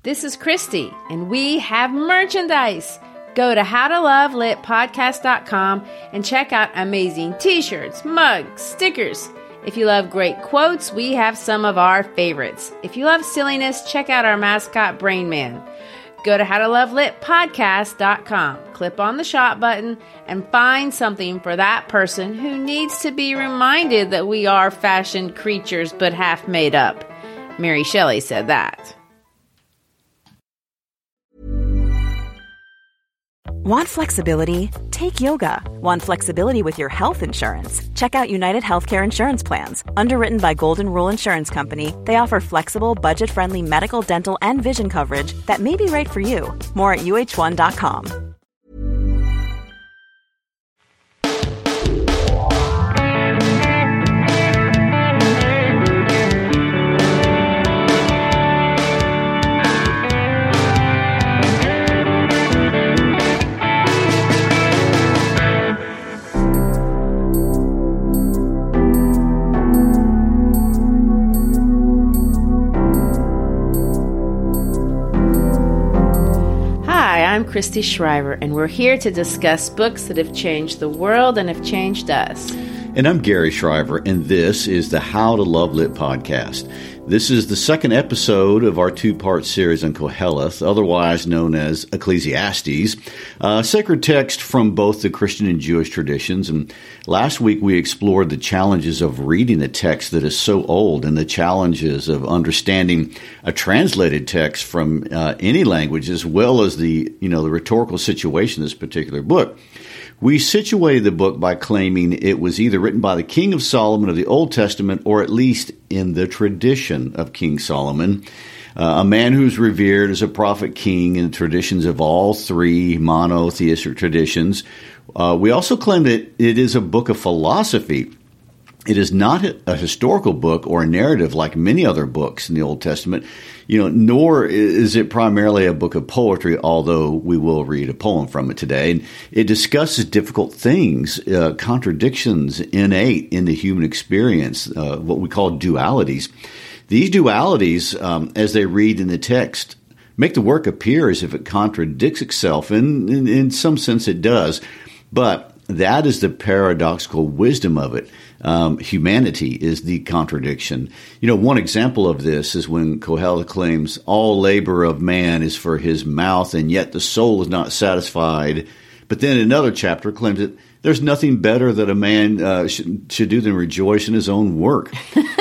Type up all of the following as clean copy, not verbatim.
This is Christy, and we have merchandise. Go to howtolovelitpodcast.com and check out amazing t-shirts, mugs, stickers. If you love great quotes, we have some of our favorites. If you love silliness, check out our mascot, Brain Man. Go to howtolovelitpodcast.com, click on the shop button, and find something for that person who needs to be reminded that we are fashioned creatures but half made up. Mary Shelley said that. Want flexibility? Take yoga. Want flexibility with your health insurance? Check out United Healthcare Insurance Plans. Underwritten by Golden Rule Insurance Company, they offer flexible, budget-friendly medical, dental, and vision coverage that may be right for you. More at uh1.com. I'm Christy Shriver, and we're here to discuss books that have changed the world and have changed us. And I'm Gary Shriver, and this is the How to Love Lit podcast. This is the second episode of our two-part series on Koheleth, otherwise known as Ecclesiastes, a sacred text from both the Christian and Jewish traditions. And last week we explored the challenges of reading a text that is so old and the challenges of understanding a translated text from any language, as well as the rhetorical situation of this particular book. We situated the book by claiming it was either written by the King of Solomon of the Old Testament, or at least in the tradition of King Solomon, a man who's revered as a prophet king in the traditions of all three monotheistic traditions. We also claim that it is a book of philosophy. It is not a historical book or a narrative like many other books in the Old Testament, nor is it primarily a book of poetry, although we will read a poem from it today. And it discusses difficult things, contradictions innate in the human experience, what we call dualities. These dualities, as they read in the text, make the work appear as if it contradicts itself, and in some sense it does. But that is the paradoxical wisdom of it. Humanity is the contradiction. One example of this is when Koheleth claims all labor of man is for his mouth, and yet the soul is not satisfied. But then another chapter claims that there's nothing better that a man should do than rejoice in his own work.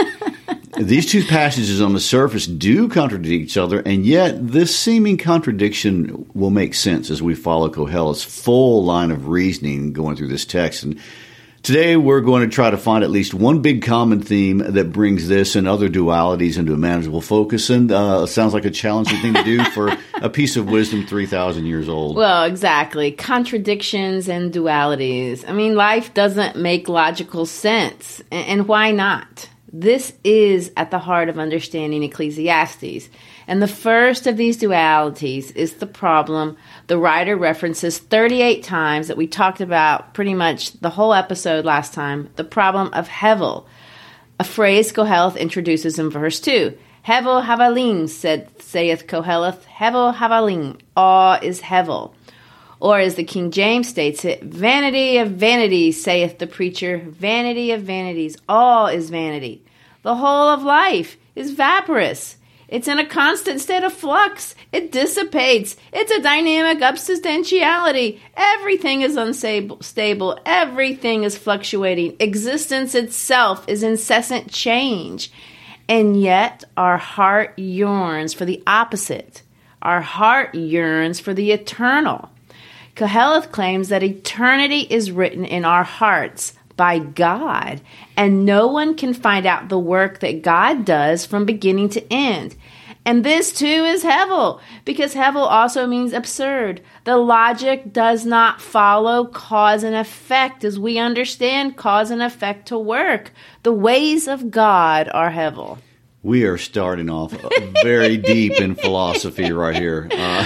These two passages on the surface do contradict each other, and yet this seeming contradiction will make sense as we follow Koheleth's full line of reasoning going through this text. And today we're going to try to find at least one big common theme that brings this and other dualities into a manageable focus. And sounds like a challenging thing to do for a piece of wisdom 3,000 years old. Well, exactly. Contradictions and dualities. I mean, life doesn't make logical sense. And why not? This is at the heart of understanding Ecclesiastes. And the first of these dualities is the problem the writer references 38 times that we talked about pretty much the whole episode last time, the problem of Hevel, a phrase Koheleth introduces in verse 2. Hevel havalim, saith Koheleth, Hevel havalim, awe is Hevel. Or as the King James states it, vanity of vanities, saith the preacher, vanity of vanities, all is vanity. The whole of life is vaporous. It's in a constant state of flux. It dissipates. It's a dynamic substantiality. Everything is unstable. Everything is fluctuating. Existence itself is incessant change. And yet our heart yearns for the opposite. Our heart yearns for the eternal. Koheleth claims that eternity is written in our hearts by God, and no one can find out the work that God does from beginning to end. And this too is Hevel, because Hevel also means absurd. The logic does not follow cause and effect as we understand cause and effect to work. The ways of God are Hevel. We are starting off very deep in philosophy right here.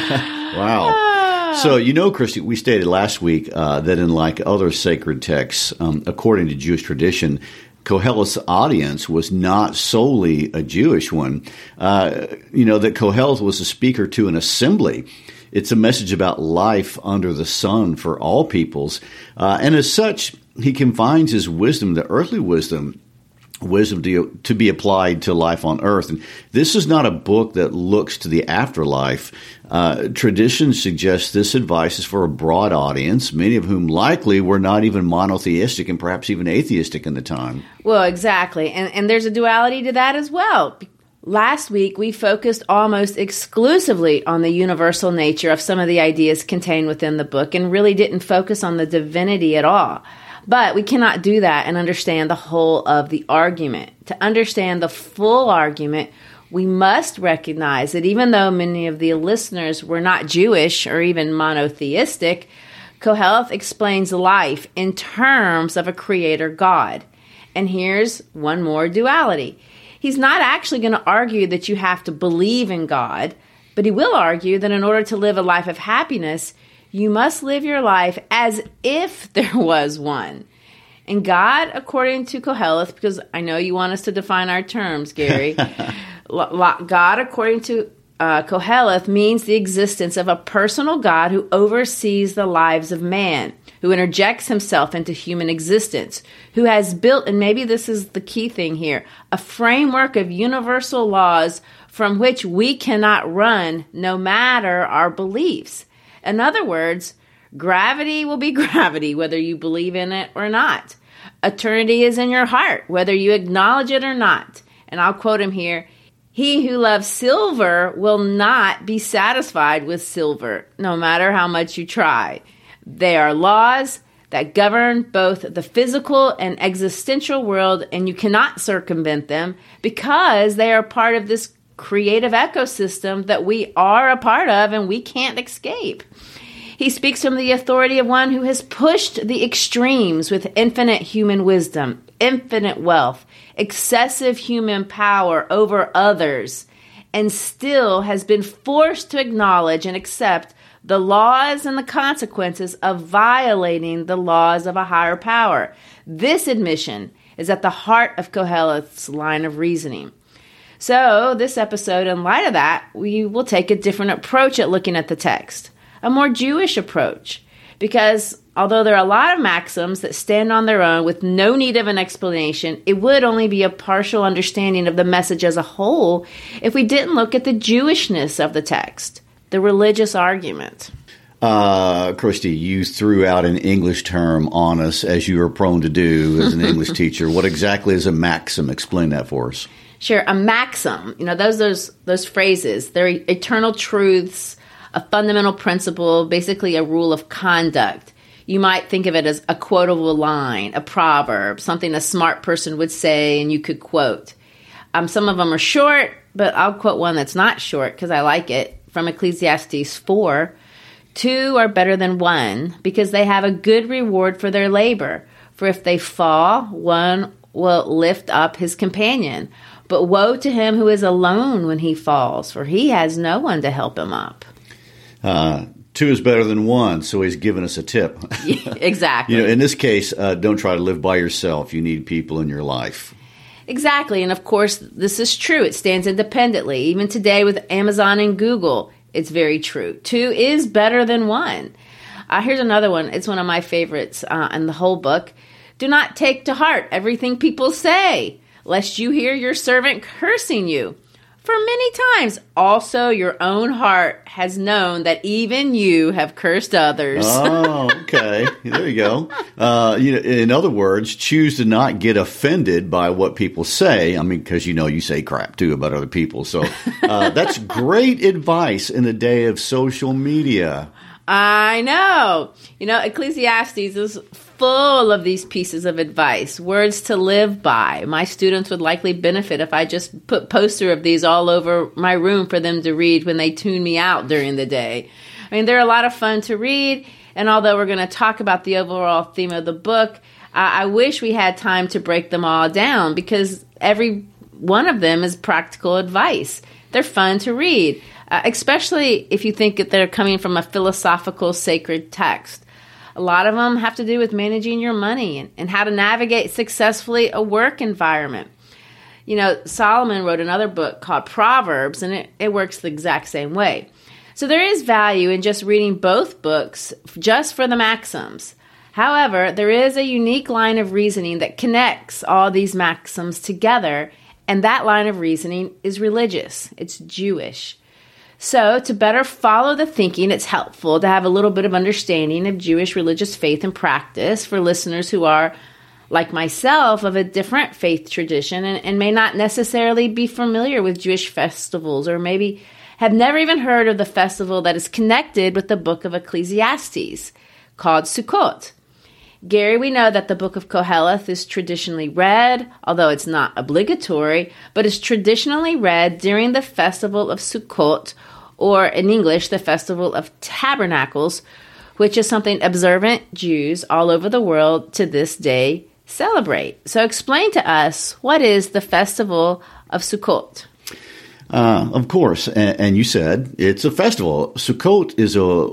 Wow. So, Christy, we stated last week that unlike other sacred texts, according to Jewish tradition, Koheleth's audience was not solely a Jewish one. That Koheleth was a speaker to an assembly. It's a message about life under the sun for all peoples. And as such, he confines his wisdom, the earthly wisdom to be applied to life on earth. And this is not a book that looks to the afterlife. Tradition suggests this advice is for a broad audience, many of whom likely were not even monotheistic and perhaps even atheistic in the time. Well, exactly. And there's a duality to that as well. Last week, we focused almost exclusively on the universal nature of some of the ideas contained within the book and really didn't focus on the divinity at all. But we cannot do that and understand the whole of the argument. To understand the full argument, we must recognize that even though many of the listeners were not Jewish or even monotheistic, Koheleth explains life in terms of a creator God. And here's one more duality. He's not actually going to argue that you have to believe in God, but he will argue that in order to live a life of happiness, you must live your life as if there was one. And God, according to Koheleth, because I know you want us to define our terms, Gary, God, according to Koheleth, means the existence of a personal God who oversees the lives of man, who interjects himself into human existence, who has built, and maybe this is the key thing here, a framework of universal laws from which we cannot run no matter our beliefs. In other words, gravity will be gravity, whether you believe in it or not. Eternity is in your heart, whether you acknowledge it or not. And I'll quote him here. He who loves silver will not be satisfied with silver, no matter how much you try. They are laws that govern both the physical and existential world, and you cannot circumvent them because they are part of this creative ecosystem that we are a part of and we can't escape. He speaks from the authority of one who has pushed the extremes with infinite human wisdom, infinite wealth, excessive human power over others, and still has been forced to acknowledge and accept the laws and the consequences of violating the laws of a higher power. This admission is at the heart of Koheleth's line of reasoning. So this episode, in light of that, we will take a different approach at looking at the text, a more Jewish approach, because although there are a lot of maxims that stand on their own with no need of an explanation, it would only be a partial understanding of the message as a whole if we didn't look at the Jewishness of the text, the religious argument. Christy, you threw out an English term on us, as you are prone to do as an English teacher. What exactly is a maxim? Explain that for us. Sure. A maxim, those phrases, they're eternal truths, a fundamental principle, basically a rule of conduct. You might think of it as a quotable line, a proverb, something a smart person would say and you could quote. Some of them are short, but I'll quote one that's not short because I like it, from Ecclesiastes 4. 2 are better than 1 because they have a good reward for their labor. For if they fall, one will lift up his companion. But woe to him who is alone when he falls, for he has no one to help him up. 2 is better than 1, so he's given us a tip. Exactly. In this case, don't try to live by yourself. You need people in your life. Exactly. And of course, this is true. It stands independently. Even today with Amazon and Google, it's very true. 2 is better than 1. Here's another one. It's one of my favorites in the whole book. Do not take to heart everything people say, lest you hear your servant cursing you. For many times also your own heart has known that even you have cursed others. Oh, okay. There you go. In other words, choose to not get offended by what people say. I mean, because you say crap too about other people. So that's great advice in the day of social media. I know. Ecclesiastes is full of these pieces of advice, words to live by. My students would likely benefit if I just put poster of these all over my room for them to read when they tune me out during the day. I mean, they're a lot of fun to read, and although we're going to talk about the overall theme of the book, I wish we had time to break them all down because every one of them is practical advice. They're fun to read. Especially if you think that they're coming from a philosophical, sacred text. A lot of them have to do with managing your money and how to navigate successfully a work environment. You know, Solomon wrote another book called Proverbs, and it works the exact same way. So there is value in just reading both books just for the maxims. However, there is a unique line of reasoning that connects all these maxims together, and that line of reasoning is religious. It's Jewish. So to better follow the thinking, it's helpful to have a little bit of understanding of Jewish religious faith and practice for listeners who are, like myself, of a different faith tradition and may not necessarily be familiar with Jewish festivals, or maybe have never even heard of the festival that is connected with the book of Ecclesiastes, called Sukkot. Gary, we know that the book of Koheleth is traditionally read, although it's not obligatory, but is traditionally read during the festival of Sukkot, or in English, the festival of tabernacles, which is something observant Jews all over the world to this day celebrate. So explain to us, what is the festival of Sukkot? Of course, and you said it's a festival. Sukkot is a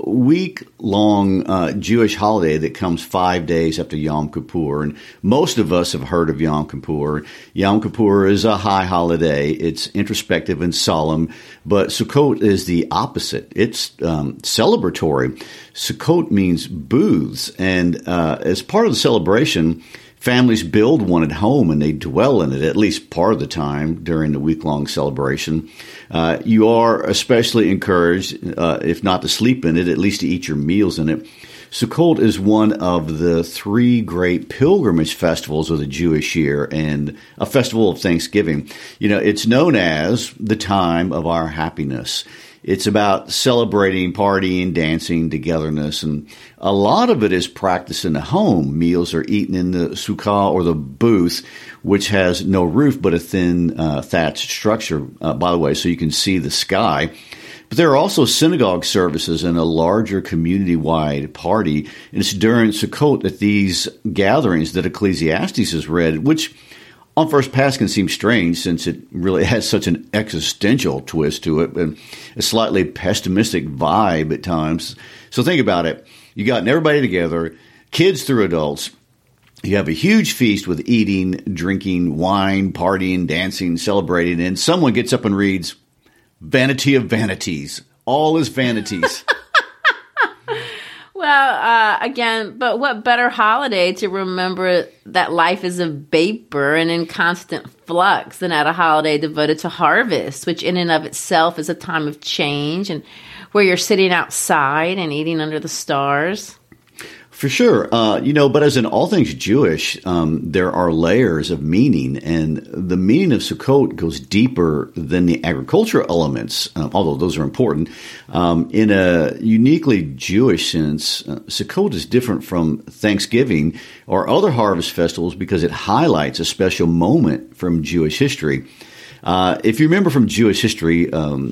week-long Jewish holiday that comes 5 days after Yom Kippur, and most of us have heard of Yom Kippur. Yom Kippur is a high holiday. It's introspective and solemn, but Sukkot is the opposite. It's celebratory. Sukkot means booths, and as part of the celebration, families build one at home and they dwell in it at least part of the time during the week-long celebration. You are especially encouraged, if not to sleep in it, at least to eat your meals in it. Sukkot is one of the three great pilgrimage festivals of the Jewish year and a festival of Thanksgiving. You know, it's known as the time of our happiness. It's about celebrating, partying, dancing, togetherness, and a lot of it is practiced in the home. Meals are eaten in the sukkah, or the booth, which has no roof but a thin thatched structure, by the way, so you can see the sky. But there are also synagogue services and a larger community-wide party, and it's during Sukkot at these gatherings that Ecclesiastes is read, which on first pass can seem strange since it really has such an existential twist to it and a slightly pessimistic vibe at times. So think about it. You got everybody together, kids through adults. You have a huge feast with eating, drinking, wine, partying, dancing, celebrating, and someone gets up and reads, "Vanity of vanities. All is vanities." Well, again, but what better holiday to remember that life is a vapor and in constant flux than at a holiday devoted to harvest, which in and of itself is a time of change and where you're sitting outside and eating under the stars? For sure. But as in all things Jewish, there are layers of meaning, and the meaning of Sukkot goes deeper than the agricultural elements, although those are important. In a uniquely Jewish sense, Sukkot is different from Thanksgiving or other harvest festivals because it highlights a special moment from Jewish history. If you remember from Jewish history,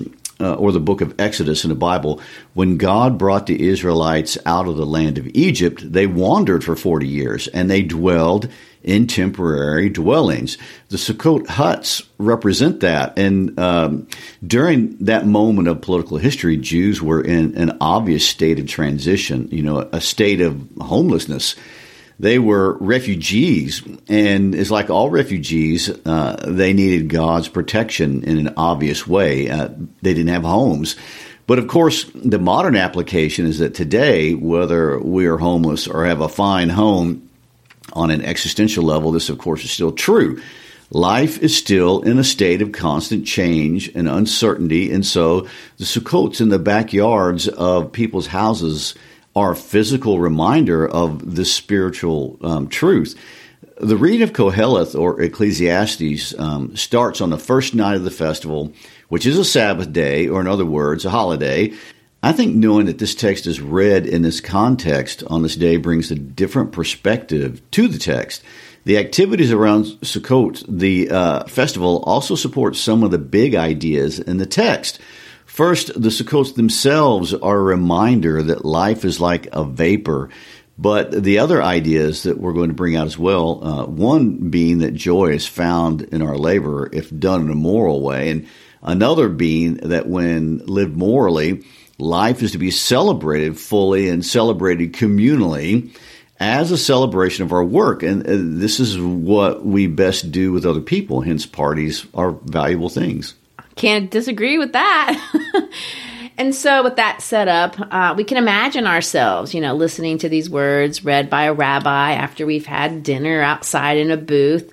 or the book of Exodus in the Bible, when God brought the Israelites out of the land of Egypt, they wandered for 40 years, and they dwelled in temporary dwellings. The Sukkot huts represent that, and during that moment of political history, Jews were in an obvious state of transition, a state of homelessness. They were refugees, and it's like all refugees, they needed God's protection in an obvious way. They didn't have homes. But of course, the modern application is that today, whether we are homeless or have a fine home on an existential level, this of course is still true. Life is still in a state of constant change and uncertainty, and so the Sukkots in the backyards of people's houses are a physical reminder of this spiritual truth. The reading of Koheleth, or Ecclesiastes, starts on the first night of the festival, which is a Sabbath day, or in other words, a holiday. I think knowing that this text is read in this context on this day brings a different perspective to the text. The activities around Sukkot, the festival, also support some of the big ideas in the text. First, the Sukkots themselves are a reminder that life is like a vapor, but the other ideas that we're going to bring out as well, one being that joy is found in our labor if done in a moral way, and another being that when lived morally, life is to be celebrated fully and celebrated communally as a celebration of our work. And this is what we best do with other people. Hence, parties are valuable things. Can't disagree with that. And so with that set up, we can imagine ourselves, listening to these words read by a rabbi after we've had dinner outside in a booth.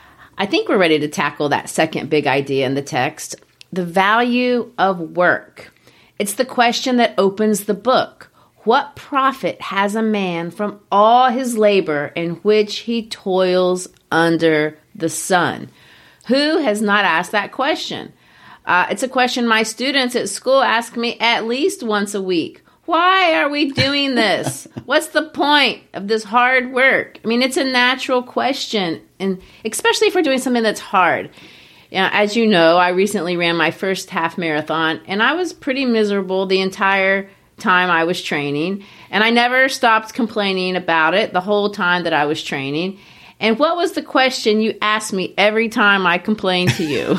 I think we're ready to tackle that second big idea in the text, the value of work. It's the question that opens the book. What profit has a man from all his labor in which he toils under the sun? Who has not asked that question? It's a question my students at school ask me at least once a week. Why are we doing this? What's the point of this hard work? I mean, it's a natural question, and especially if we're doing something that's hard. As you know, I recently ran my first half marathon, and I was pretty miserable the entire time I was training, and I never stopped complaining about it the whole time that I was training. And what was the question you asked me every time I complained to you?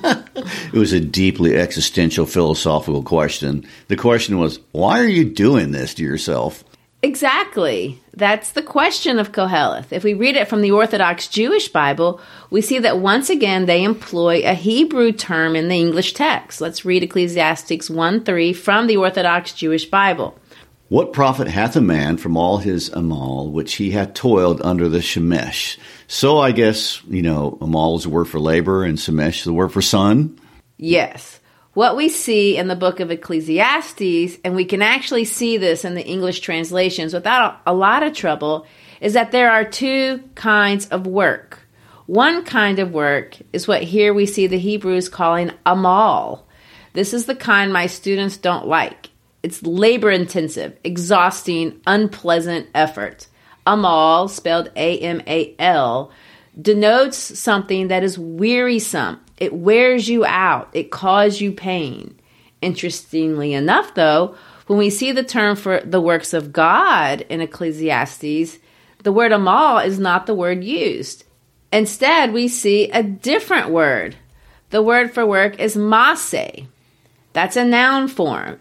It was a deeply existential, philosophical question. The question was, why are you doing this to yourself? Exactly. That's the question of Koheleth. If we read it from the Orthodox Jewish Bible, we see that once again they employ a Hebrew term in the English text. Let's read Ecclesiastes 1:3 from the Orthodox Jewish Bible. What profit hath a man from all his amal, which he hath toiled under the shemesh? So I guess, amal is the word for labor and shemesh the word for sun. Yes. What we see in the book of Ecclesiastes, and we can actually see this in the English translations without a lot of trouble, is that there are two kinds of work. One kind of work is what here we see the Hebrews calling amal. This is the kind my students don't like. It's labor-intensive, exhausting, unpleasant effort. Amal, spelled A-M-A-L, denotes something that is wearisome. It wears you out. It causes you pain. Interestingly enough, though, when we see the term for the works of God in Ecclesiastes, the word amal is not the word used. Instead, we see a different word. The word for work is maseh. That's a noun form,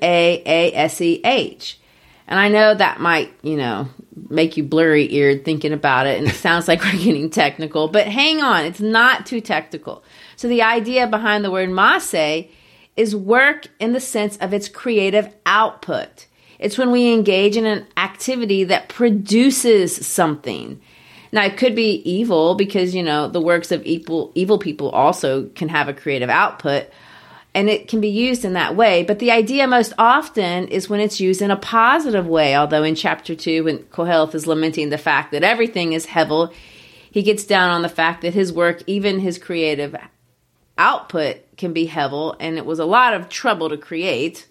M-A-A-S-E-H. And I know that might, make you blurry-eared thinking about it, and it sounds like we're getting technical, but hang on, it's not too technical. So the idea behind the word maseh is work in the sense of its creative output. It's when we engage in an activity that produces something. Now, it could be evil because, the works of evil people also can have a creative output, and it can be used in that way. But the idea most often is when it's used in a positive way, although in chapter 2, when Koheleth is lamenting the fact that everything is hevel, he gets down on the fact that his work, even his creative output, can be hevel, and it was a lot of trouble to create.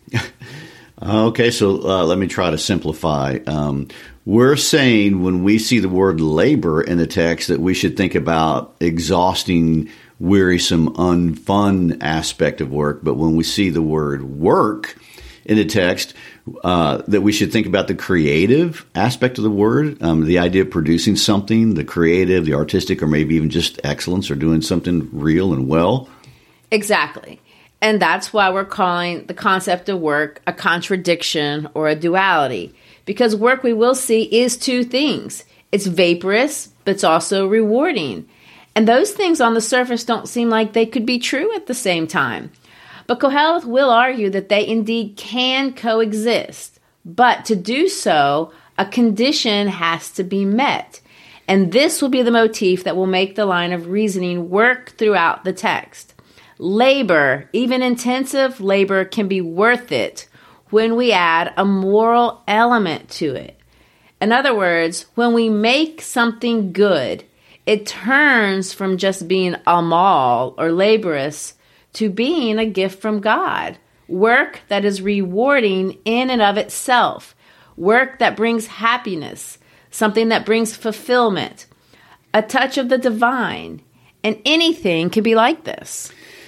Okay, so let me try to simplify. We're saying when we see the word labor in the text that we should think about exhausting, wearisome, unfun aspect of work. But when we see the word work in the text, that we should think about the creative aspect of the word, the idea of producing something, the creative, the artistic, or maybe even just excellence or doing something real and well. Exactly. And that's why we're calling the concept of work a contradiction or a duality. Because work, we will see, is two things. It's vaporous, but it's also rewarding. And those things on the surface don't seem like they could be true at the same time. But Koheleth will argue that they indeed can coexist. But to do so, a condition has to be met. And this will be the motif that will make the line of reasoning work throughout the text. Labor, even intensive labor, can be worth it when we add a moral element to it. In other words, when we make something good, it turns from just being amal or laborious to being a gift from God. Work that is rewarding in and of itself. Work that brings happiness, something that brings fulfillment, a touch of the divine. And anything can be like this.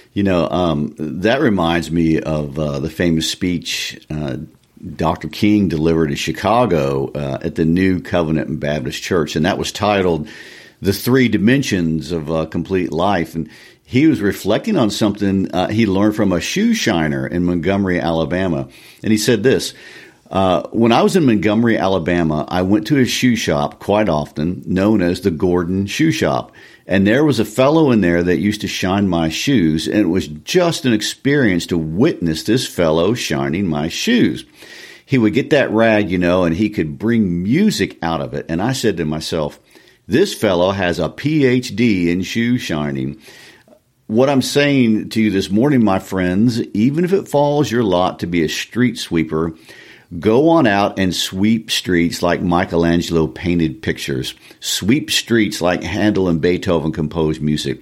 That reminds me of the famous speech Dr. King delivered in Chicago at the New Covenant Baptist Church, and that was titled "The Three Dimensions of Complete Life." And he was reflecting on something he learned from a shoe shiner in Montgomery, Alabama. And he said this, when I was in Montgomery, Alabama, I went to a shoe shop quite often, known as the Gordon Shoe Shop. And there was a fellow in there that used to shine my shoes, and it was just an experience to witness this fellow shining my shoes. He would get that rag, and he could bring music out of it. And I said to myself, this fellow has a PhD in shoe shining. What I'm saying to you this morning, my friends, even if it falls your lot to be a street sweeper, go on out and sweep streets like Michelangelo painted pictures. Sweep streets like Handel and Beethoven composed music.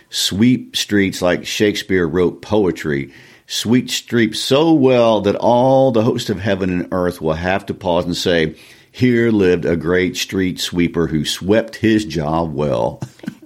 Sweep streets like Shakespeare wrote poetry. Sweep streets so well that all the host of heaven and earth will have to pause and say, here lived a great street sweeper who swept his job well.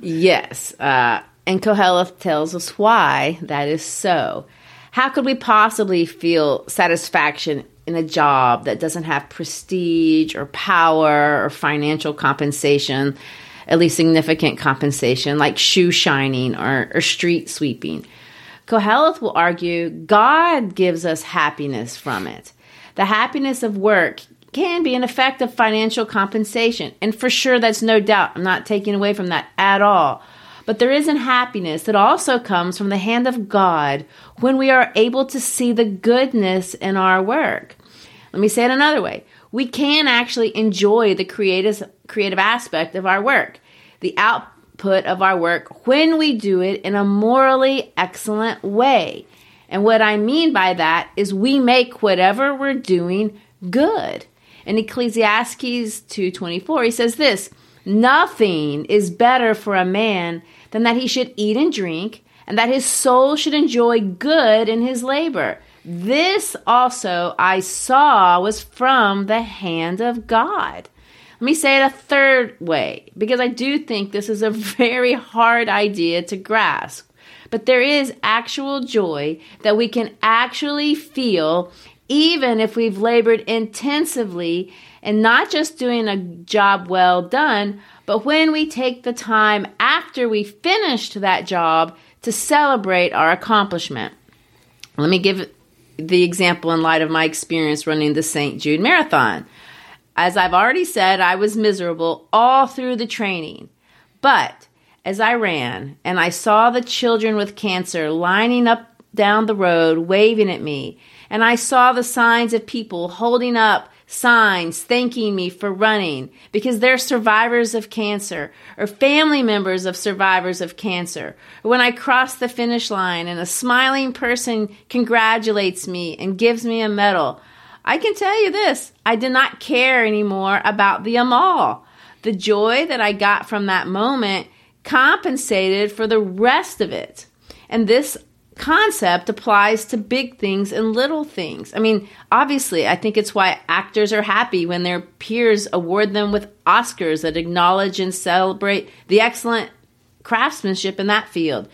Yes, and Koheleth tells us why that is so. How could we possibly feel satisfaction in a job that doesn't have prestige or power or financial compensation, at least significant compensation, like shoe shining or street sweeping? Koheleth will argue God gives us happiness from it. The happiness of work can be an effect of financial compensation. And for sure, that's no doubt. I'm not taking away from that at all. But there is a happiness that also comes from the hand of God when we are able to see the goodness in our work. Let me say it another way. We can actually enjoy the creative aspect of our work, the output of our work, when we do it in a morally excellent way. And what I mean by that is we make whatever we're doing good. In Ecclesiastes 2:24, he says this, nothing is better for a man than that he should eat and drink, and that his soul should enjoy good in his labor. This also I saw was from the hand of God. Let me say it a third way, because I do think this is a very hard idea to grasp. But there is actual joy that we can actually feel even if we've labored intensively and not just doing a job well done, but when we take the time after we finished that job to celebrate our accomplishment. Let me give the example in light of my experience running the St. Jude Marathon. As I've already said, I was miserable all through the training. But as I ran and I saw the children with cancer lining up down the road waving at me, and I saw the signs of people holding up signs thanking me for running because they're survivors of cancer or family members of survivors of cancer. Or when I cross the finish line and a smiling person congratulates me and gives me a medal, I can tell you this, I did not care anymore about the all. The joy that I got from that moment compensated for the rest of it. And this concept applies to big things and little things. I mean, obviously, I think it's why actors are happy when their peers award them with Oscars that acknowledge and celebrate the excellent craftsmanship in that field.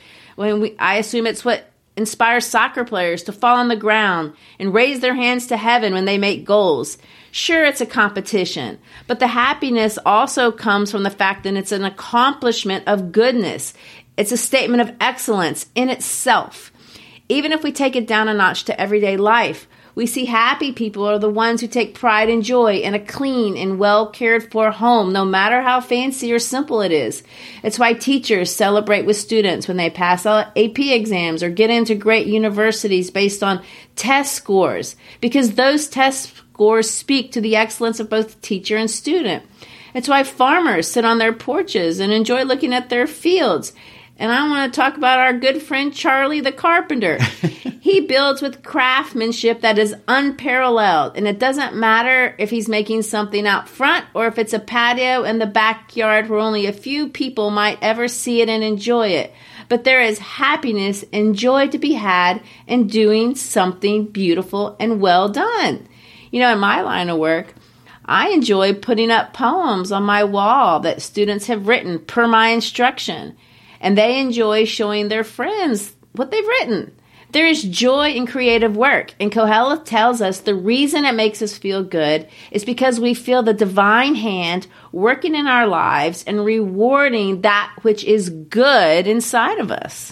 I assume it's what inspires soccer players to fall on the ground and raise their hands to heaven when they make goals. Sure, it's a competition, but the happiness also comes from the fact that it's an accomplishment of goodness. It's a statement of excellence in itself. Even if we take it down a notch to everyday life, we see happy people are the ones who take pride and joy in a clean and well cared for home, no matter how fancy or simple it is. It's why teachers celebrate with students when they pass AP exams or get into great universities based on test scores, because those test scores speak to the excellence of both teacher and student. It's why farmers sit on their porches and enjoy looking at their fields. And I want to talk about our good friend Charlie the carpenter. He builds with craftsmanship that is unparalleled. And it doesn't matter if he's making something out front or if it's a patio in the backyard where only a few people might ever see it and enjoy it. But there is happiness and joy to be had in doing something beautiful and well done. You know, in my line of work, I enjoy putting up poems on my wall that students have written per my instruction. And they enjoy showing their friends what they've written. There is joy in creative work. And Koheleth tells us the reason it makes us feel good is because we feel the divine hand working in our lives and rewarding that which is good inside of us.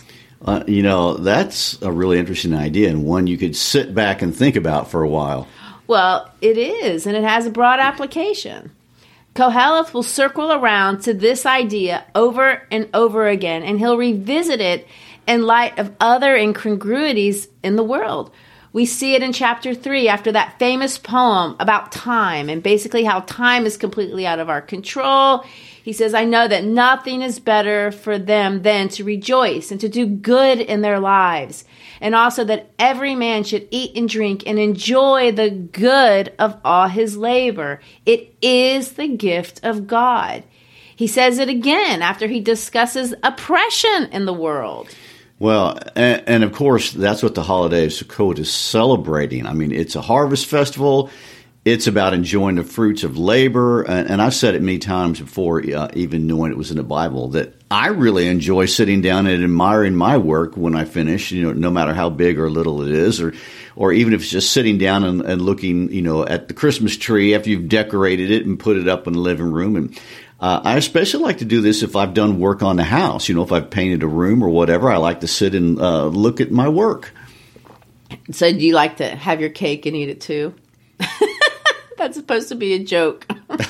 That's a really interesting idea and one you could sit back and think about for a while. Well, it is, and it has a broad application. Koheleth will circle around to this idea over and over again, and he'll revisit it in light of other incongruities in the world. We see it in chapter 3 after that famous poem about time and basically how time is completely out of our control. He says, I know that nothing is better for them than to rejoice and to do good in their lives. And also that every man should eat and drink and enjoy the good of all his labor. It is the gift of God. He says it again after he discusses oppression in the world. Well, and of course, that's what the holiday of Sukkot is celebrating. I mean, it's a harvest festival. It's about enjoying the fruits of labor. And I've said it many times before, even knowing it was in the Bible, that I really enjoy sitting down and admiring my work when I finish, no matter how big or little it is, or even if it's just sitting down and looking, at the Christmas tree after you've decorated it and put it up in the living room. And I especially like to do this if I've done work on the house. If I've painted a room or whatever, I like to sit and look at my work. So do you like to have your cake and eat it too? That's supposed to be a joke.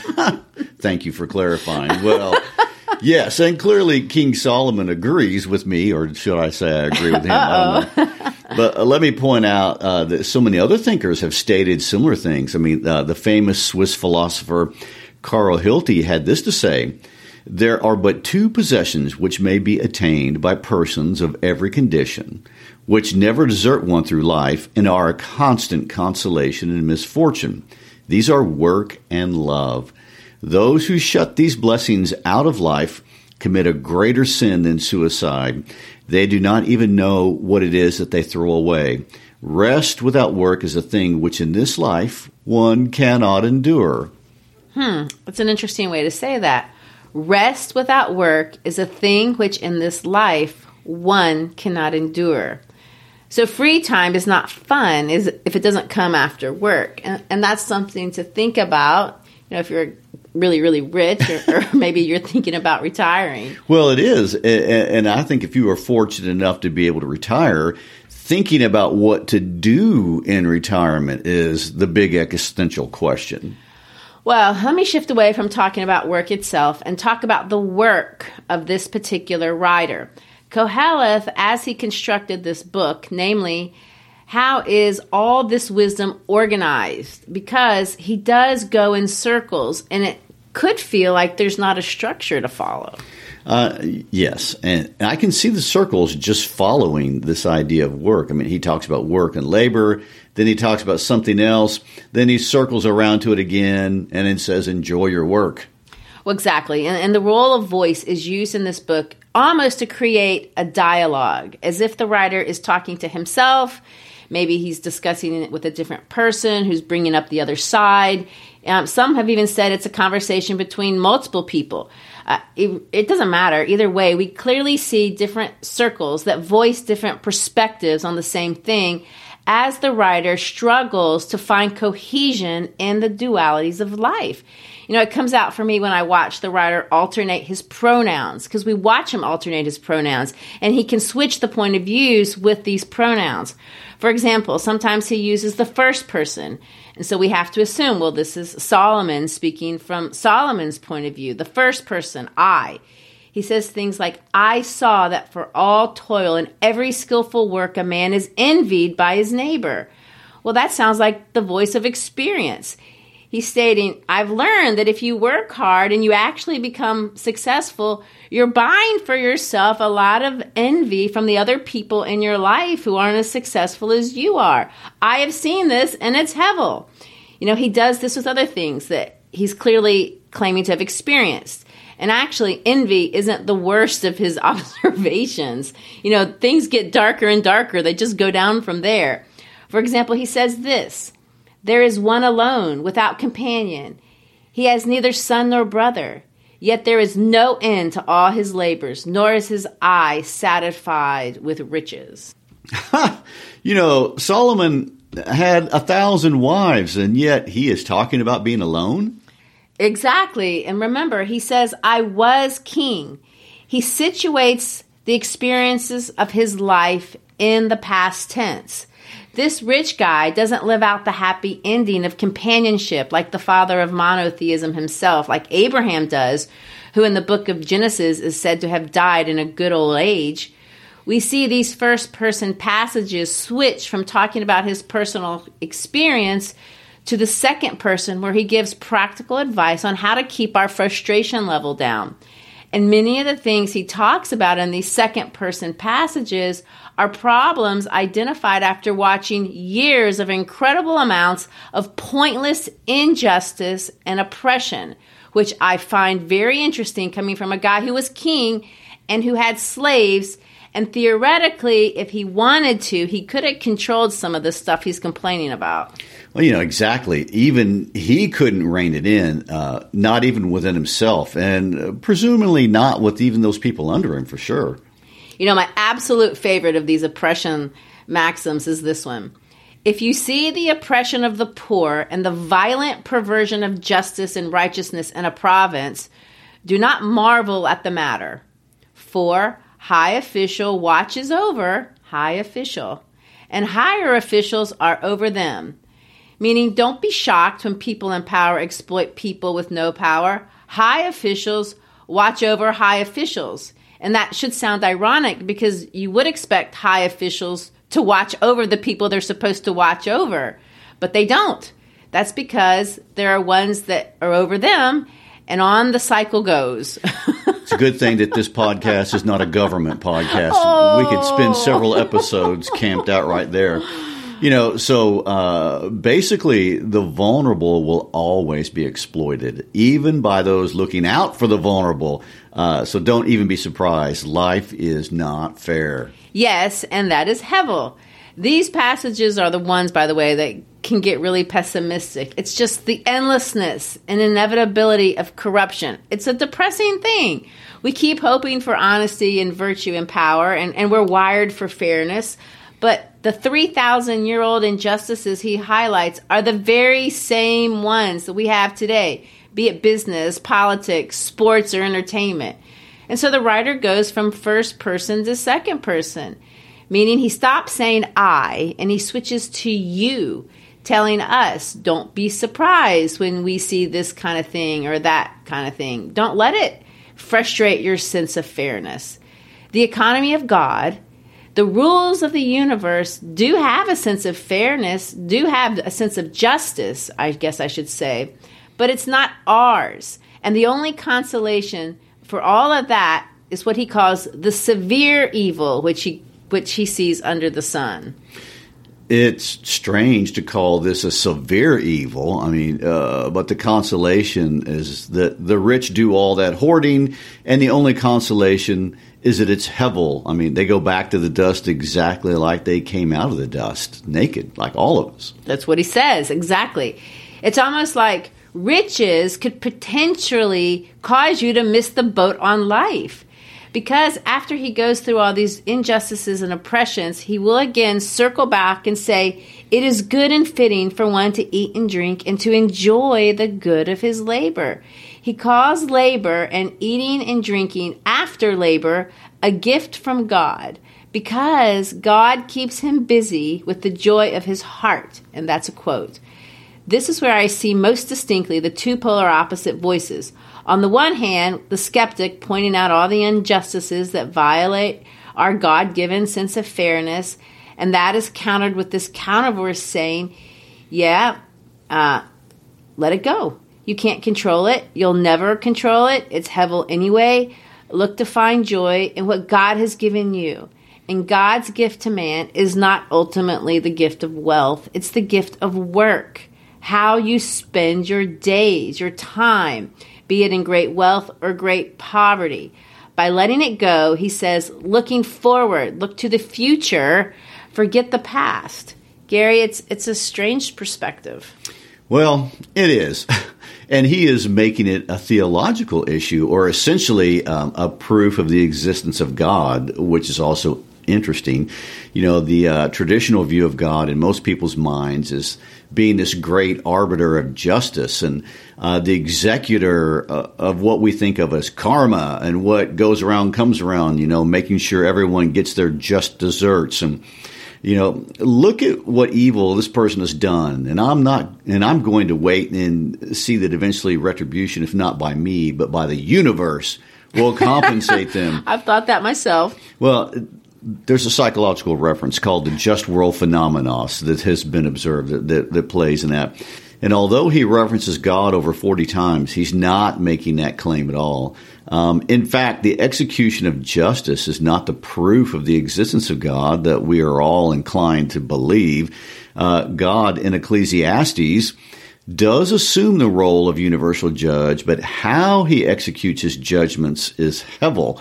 Thank you for clarifying. Well, yes, and clearly King Solomon agrees with me, or should I say I agree with him? I don't know. But let me point out that so many other thinkers have stated similar things. I mean, the famous Swiss philosopher Carl Hilty had this to say: there are but two possessions which may be attained by persons of every condition, which never desert one through life and are a constant consolation in misfortune. These are work and love. Those who shut these blessings out of life commit a greater sin than suicide. They do not even know what it is that they throw away. Rest without work is a thing which in this life one cannot endure. That's an interesting way to say that. Rest without work is a thing which in this life one cannot endure. So free time is not fun if it doesn't come after work. And that's something to think about, if you're really, really rich or maybe you're thinking about retiring. Well, it is. And I think if you are fortunate enough to be able to retire, thinking about what to do in retirement is the big existential question. Well, let me shift away from talking about work itself and talk about the work of this particular writer. Koheleth, as he constructed this book, namely, how is all this wisdom organized? Because he does go in circles, and it could feel like there's not a structure to follow. Yes, and I can see the circles just following this idea of work. I mean, he talks about work and labor, then he talks about something else, then he circles around to it again, and then says, enjoy your work. Well, exactly. And the role of voice is used in this book almost to create a dialogue, as if the writer is talking to himself. Maybe he's discussing it with a different person who's bringing up the other side. Some have even said it's a conversation between multiple people. It doesn't matter. Either way, we clearly see different circles that voice different perspectives on the same thing as the writer struggles to find cohesion in the dualities of life. It comes out for me when I watch the writer alternate his pronouns, because we watch him alternate his pronouns, and he can switch the point of views with these pronouns. For example, sometimes he uses the first person, and so we have to assume, well, this is Solomon speaking from Solomon's point of view, the first person, I. He says things like, I saw that for all toil and every skillful work a man is envied by his neighbor. Well, that sounds like the voice of experience. He's stating, I've learned that if you work hard and you actually become successful, you're buying for yourself a lot of envy from the other people in your life who aren't as successful as you are. I have seen this, and it's Hevel. He does this with other things that he's clearly claiming to have experienced. And actually, envy isn't the worst of his observations. Things get darker and darker. They just go down from there. For example, he says this, there is one alone, without companion. He has neither son nor brother. Yet there is no end to all his labors, nor is his eye satisfied with riches. Solomon had 1,000 wives, and yet he is talking about being alone? Exactly. And remember, he says, I was king. He situates the experiences of his life in the past tense. This rich guy doesn't live out the happy ending of companionship like the father of monotheism himself, like Abraham does, who in the book of Genesis is said to have died in a good old age. We see these first-person passages switch from talking about his personal experience to the second person, where he gives practical advice on how to keep our frustration level down. And many of the things he talks about in these second-person passages are problems identified after watching years of incredible amounts of pointless injustice and oppression, which I find very interesting coming from a guy who was king and who had slaves. And theoretically, if he wanted to, he could have controlled some of the stuff he's complaining about. Well, exactly. Even he couldn't rein it in, not even within himself, and presumably not with even those people under him, for sure. My absolute favorite of these oppression maxims is this one. If you see the oppression of the poor and the violent perversion of justice and righteousness in a province, do not marvel at the matter. For high official watches over high official, and higher officials are over them. Meaning, don't be shocked when people in power exploit people with no power. High officials watch over high officials. And that should sound ironic because you would expect high officials to watch over the people they're supposed to watch over. But they don't. That's because there are ones that are over them, and on the cycle goes. It's a good thing that this podcast is not a government podcast. We could spend several episodes camped out right there. So basically the vulnerable will always be exploited, even by those looking out for the vulnerable. So don't even be surprised. Life is not fair. Yes, and that is Hevel. These passages are the ones, by the way, that can get really pessimistic. It's just the endlessness and inevitability of corruption. It's a depressing thing. We keep hoping for honesty and virtue and power, and we're wired for fairness. But the 3,000-year-old injustices he highlights are the very same ones that we have today, be it business, politics, sports, or entertainment. And so the writer goes from first person to second person, meaning he stops saying I and he switches to you, telling us, don't be surprised when we see this kind of thing or that kind of thing. Don't let it frustrate your sense of fairness. The economy of God, the rules of the universe do have a sense of fairness, do have a sense of justice, I guess I should say, but it's not ours. And the only consolation for all of that is what he calls the severe evil, which he sees under the sun. It's strange to call this a severe evil. But the consolation is that the rich do all that hoarding, and the only consolation is that it's Hevel. They go back to the dust exactly like they came out of the dust, naked, like all of us. That's what he says, exactly. It's almost like riches could potentially cause you to miss the boat on life. Because after he goes through all these injustices and oppressions, he will again circle back and say, it is good and fitting for one to eat and drink and to enjoy the good of his labor. He calls labor and eating and drinking after labor a gift from God, because God keeps him busy with the joy of his heart. And that's a quote. This is where I see most distinctly the two polar opposite voices. On the one hand, the skeptic pointing out all the injustices that violate our God-given sense of fairness, and that is countered with this counterverse saying, let it go. You can't control it. You'll never control it. It's Hevel anyway. Look to find joy in what God has given you. And God's gift to man is not ultimately the gift of wealth. It's the gift of work. How you spend your days, your time, be it in great wealth or great poverty. By letting it go, he says, looking forward, look to the future, forget the past. Gary, it's a strange perspective. Well, it is. And he is making it a theological issue, or essentially a proof of the existence of God, which is also interesting. The traditional view of God in most people's minds is being this great arbiter of justice and the executor of what we think of as karma and what goes around comes around, making sure everyone gets their just desserts. And, look at what evil this person has done. And I'm going to wait and see that eventually retribution, if not by me, but by the universe, will compensate them. I've thought that myself. Well, there's a psychological reference called the just world phenomenos that has been observed that plays in that. And although he references God over 40 times, he's not making that claim at all. In fact, the execution of justice is not the proof of the existence of God that we are all inclined to believe. God in Ecclesiastes does assume the role of universal judge, but how he executes his judgments is hevel.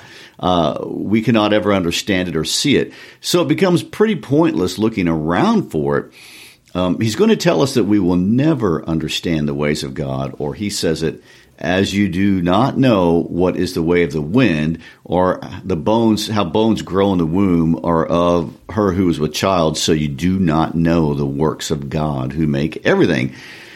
We cannot ever understand it or see it. So it becomes pretty pointless looking around for it. He's going to tell us that we will never understand the ways of God, or he says it, as you do not know what is the way of the wind, or how bones grow in the womb, or of her who is with child, so you do not know the works of God who make everything.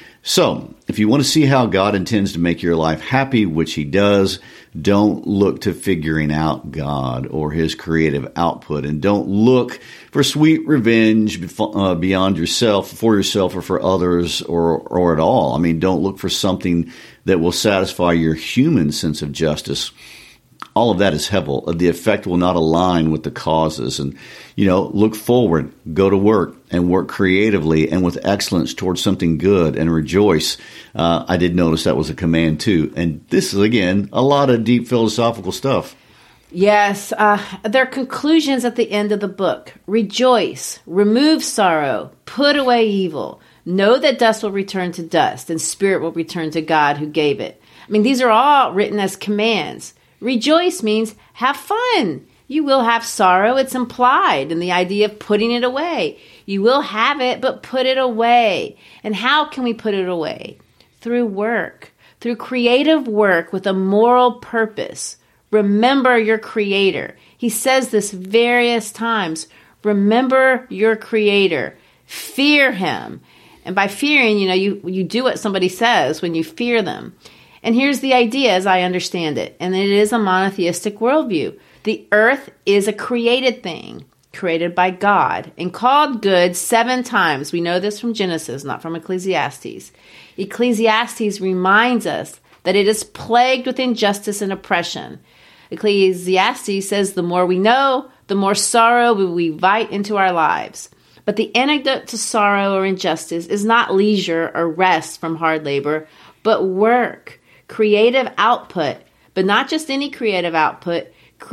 So, if you want to see how God intends to make your life happy, which he does, don't look to figuring out God or his creative output, and don't look for sweet revenge beyond yourself, for yourself or for others or at all. I mean, don't look for something that will satisfy your human sense of justice. All of that is hevel. The effect will not align with the causes. And, look forward, go to work, and work creatively and with excellence towards something good, and rejoice. I did notice that was a command too. And this is, again, a lot of deep philosophical stuff. Yes, there are conclusions at the end of the book. Rejoice, remove sorrow, put away evil. Know that dust will return to dust, and spirit will return to God who gave it. I mean, these are all written as commands. Rejoice means have fun. You will have sorrow. It's implied in the idea of putting it away. You will have it, but put it away. And how can we put it away? Through work, through creative work with a moral purpose. Remember your Creator. He says this various times. Remember your Creator. Fear him. And by fearing, you do what somebody says when you fear them. And here's the idea as I understand it, and it is a monotheistic worldview. The earth is a created thing, created by God, and called good 7 times. We know this from Genesis, not from Ecclesiastes. Ecclesiastes reminds us that it is plagued with injustice and oppression. Ecclesiastes says the more we know, the more sorrow we invite into our lives. But the antidote to sorrow or injustice is not leisure or rest from hard labor, but work. Creative output, but not just any creative output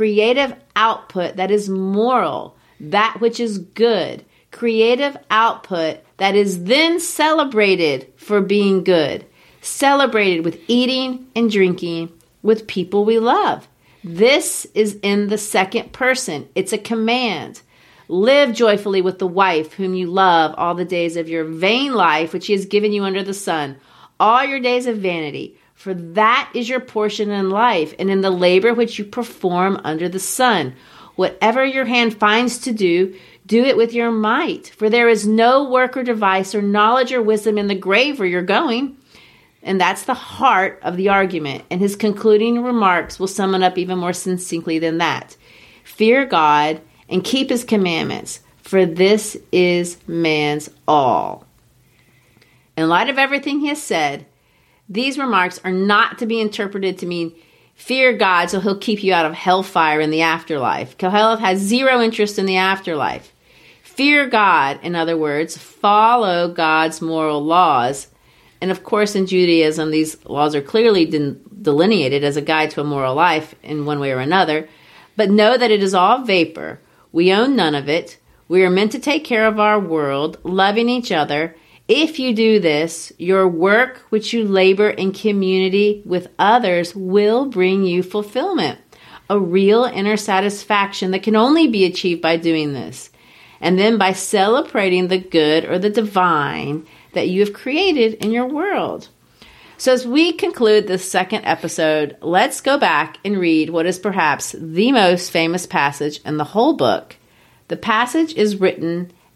that is moral, that which is good, creative output that is then celebrated for being good, celebrated with eating and drinking with people we love. This is in the second person. It's a command. Live joyfully with the wife whom you love all the days of your vain life, which he has given you under the sun, all your days of vanity. For that is your portion in life, and in the labor which you perform under the sun. Whatever your hand finds to do, do it with your might. For there is no work or device or knowledge or wisdom in the grave where you're going. And that's the heart of the argument. And his concluding remarks will sum it up even more succinctly than that. Fear God and keep his commandments, for this is man's all. In light of everything he has said, these remarks are not to be interpreted to mean fear God so he'll keep you out of hellfire in the afterlife. Koheleth has zero interest in the afterlife. Fear God, in other words, follow God's moral laws. And of course, in Judaism, these laws are clearly delineated as a guide to a moral life in one way or another. But know that it is all vapor. We own none of it. We are meant to take care of our world, loving each other. If you do this, your work which you labor in community with others will bring you fulfillment, a real inner satisfaction that can only be achieved by doing this, and then by celebrating the good or the divine that you have created in your world. So as we conclude this second episode, let's go back and read what is perhaps the most famous passage in the whole book. The passage is written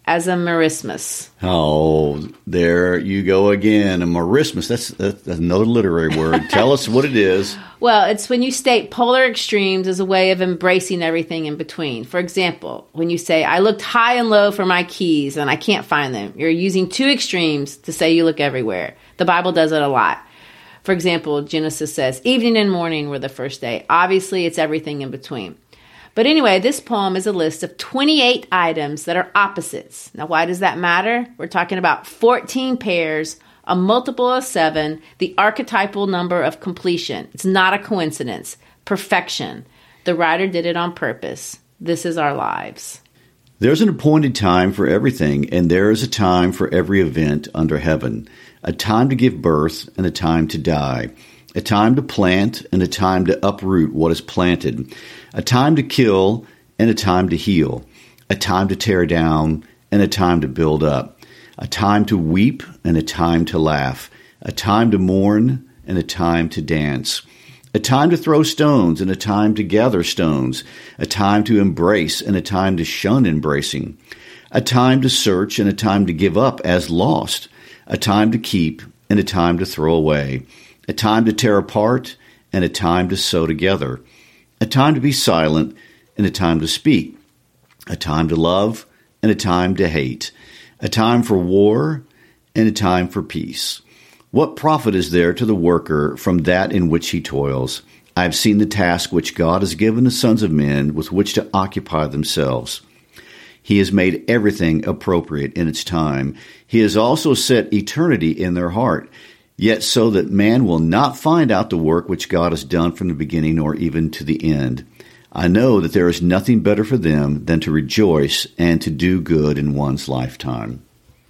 as a merismus. Oh, there you go again. A merismus. That's another literary word. Tell us what it is. Well, it's when you state polar extremes as a way of embracing everything in between. For example, when you say, I looked high and low for my keys and I can't find them, you're using two extremes to say you look everywhere. The Bible does it a lot. For example, Genesis says, evening and morning were the first day. Obviously, it's everything in between. But anyway, this poem is a list of 28 items that are opposites. Now, why does that matter? We're talking about 14 pairs, a multiple of 7, the archetypal number of completion. It's not a coincidence. Perfection. The writer did it on purpose. This is our lives. There's an appointed time for everything, and there is a time for every event under heaven. A time to give birth and a time to die. A time to plant and a time to uproot what is planted. A time to kill and a time to heal. A time to tear down and a time to build up. A time to weep and a time to laugh. A time to mourn and a time to dance. A time to throw stones and a time to gather stones. A time to embrace and a time to shun embracing. A time to search and a time to give up as lost. A time to keep and a time to throw away. A time to tear apart and a time to sew together. A time to be silent and a time to speak. A time to love and a time to hate. A time for war and a time for peace. What profit is there to the worker from that in which he toils? I have seen the task which God has given the sons of men with which to occupy themselves. He has made everything appropriate in its time. He has also set eternity in their heart, yet so that man will not find out the work which God has done from the beginning or even to the end. I know that there is nothing better for them than to rejoice and to do good in one's lifetime.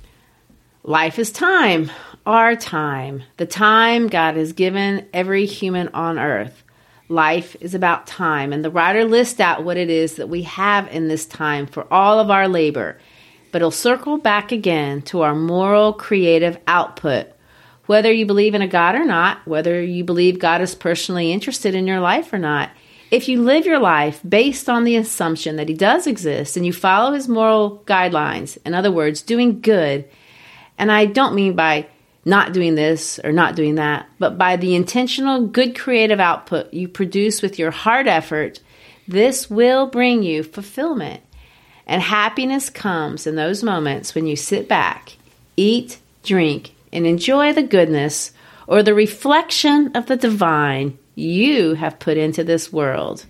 Life is time, our time, the time God has given every human on earth. Life is about time, and the writer lists out what it is that we have in this time for all of our labor. But he'll circle back again to our moral, creative output. Whether you believe in a God or not, whether you believe God is personally interested in your life or not, if you live your life based on the assumption that he does exist and you follow his moral guidelines, in other words, doing good, and I don't mean by not doing this or not doing that, but by the intentional good creative output you produce with your hard effort, this will bring you fulfillment. And happiness comes in those moments when you sit back, eat, drink, and enjoy the goodness or the reflection of the divine you have put into this world.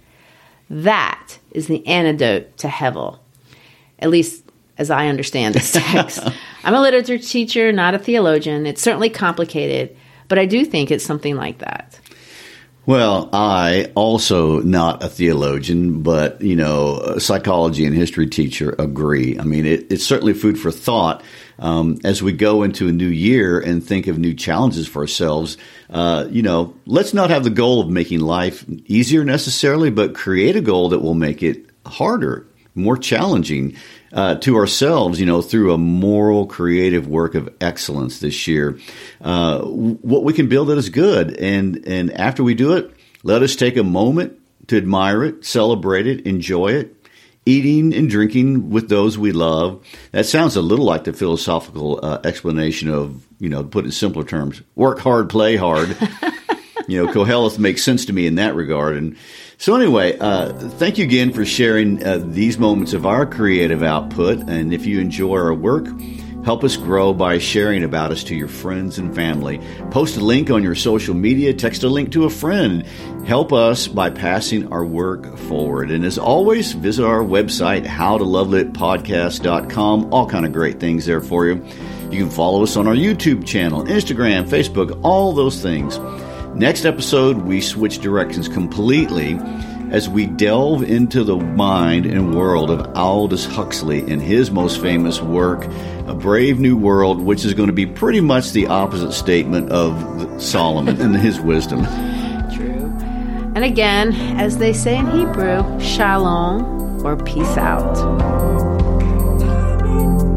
That is the antidote to Hevel, at least as I understand this text. I'm a literature teacher, not a theologian. It's certainly complicated, but I do think it's something like that. Well, I also not a theologian, but, a psychology and history teacher agree. I mean, it's certainly food for thought as we go into a new year and think of new challenges for ourselves. Let's not have the goal of making life easier necessarily, but create a goal that will make it harder, more challenging to ourselves, through a moral, creative work of excellence this year. What we can build that is good. And after we do it, let us take a moment to admire it, celebrate it, enjoy it, eating and drinking with those we love. That sounds a little like the philosophical explanation of, to put it in simpler terms, work hard, play hard. Koheleth makes sense to me in that regard. And so anyway, thank you again for sharing these moments of our creative output. And if you enjoy our work, help us grow by sharing about us to your friends and family. Post a link on your social media, text a link to a friend. Help us by passing our work forward. And as always, visit our website, howtolovelitpodcast.com. All kind of great things there for you. You can follow us on our YouTube channel, Instagram, Facebook, all those things. Next episode, we switch directions completely as we delve into the mind and world of Aldous Huxley and his most famous work, A Brave New World, which is going to be pretty much the opposite statement of Solomon and his wisdom. True. And again, as they say in Hebrew, shalom, or peace out.